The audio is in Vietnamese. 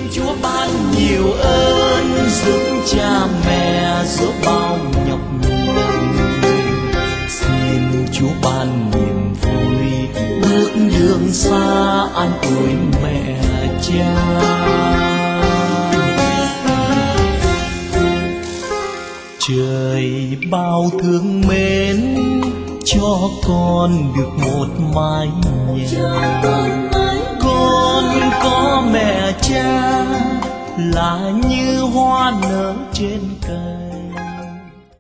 Chúa ban nhiều ơn giúp cha mẹ giữa bao nhọc nhằn. Xin Chúa ban niềm vui bước đường xa an ủi mẹ cha. Trời bao thương mến cho con được một mái nhà. Con có mẹ cha là như hoa nở trên